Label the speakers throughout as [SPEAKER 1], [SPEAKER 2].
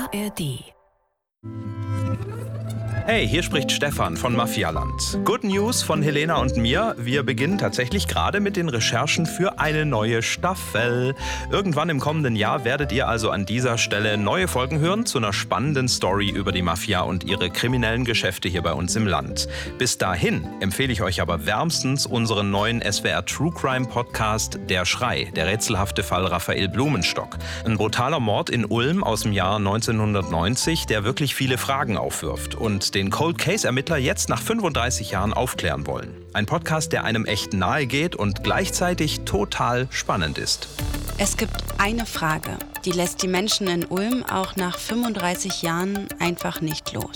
[SPEAKER 1] ARD.
[SPEAKER 2] Hey, hier spricht Stefan von Mafialand. Good News von Helena und mir. Wir beginnen tatsächlich gerade mit den Recherchen für eine neue Staffel. Irgendwann im kommenden Jahr werdet ihr also an dieser Stelle neue Folgen hören zu einer spannenden Story über die Mafia und ihre kriminellen Geschäfte hier bei uns im Land. Bis dahin empfehle ich euch aber wärmstens unseren neuen SWR True Crime Podcast Der Schrei, der rätselhafte Fall Raphael Blumenstock. Ein brutaler Mord in Ulm aus dem Jahr 1990, der wirklich viele Fragen aufwirft und den Cold Case-Ermittler jetzt nach 35 Jahren aufklären wollen. Ein Podcast, der einem echt nahe geht und gleichzeitig total spannend ist.
[SPEAKER 3] Es gibt eine Frage, die lässt die Menschen in Ulm auch nach 35 Jahren einfach nicht los.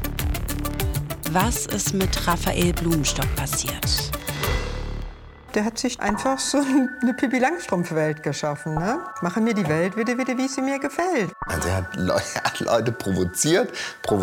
[SPEAKER 3] Was ist mit Raphael Blumenstock passiert?
[SPEAKER 4] Der hat sich einfach so eine Pippi-Langstrumpf-Welt geschaffen. Ne? Mache mir die Welt wieder, wie sie mir gefällt.
[SPEAKER 5] Also er hat Leute provoziert.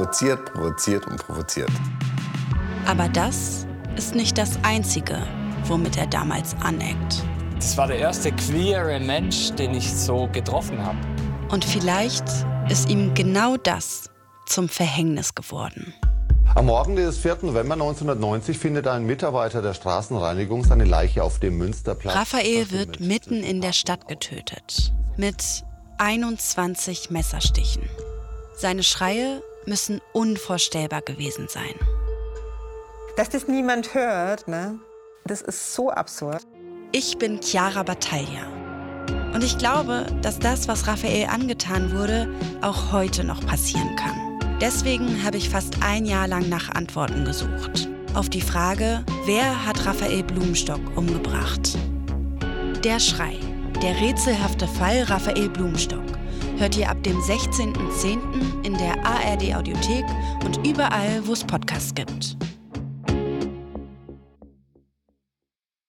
[SPEAKER 3] Aber das ist nicht das Einzige, womit er damals aneckt.
[SPEAKER 6] Das war der erste queere Mensch, den ich so getroffen habe.
[SPEAKER 3] Und vielleicht ist ihm genau das zum Verhängnis geworden.
[SPEAKER 7] Am Morgen des 4. November 1990 findet ein Mitarbeiter der Straßenreinigung seine Leiche auf dem Münsterplatz.
[SPEAKER 3] Raphael wird mitten in der Stadt getötet. Mit 21 Messerstichen. Seine Schreie müssen unvorstellbar gewesen sein.
[SPEAKER 4] Dass das niemand hört, ne? Das ist so absurd.
[SPEAKER 3] Ich bin Chiara Battaglia. Und ich glaube, dass das, was Raphael angetan wurde, auch heute noch passieren kann. Deswegen habe ich fast ein Jahr lang nach Antworten gesucht. Auf die Frage, wer hat Raphael Blumenstock umgebracht? Der Schrei, der rätselhafte Fall Raphael Blumenstock, hört ihr ab dem 16.10. in der ARD Audiothek und überall, wo es Podcasts gibt.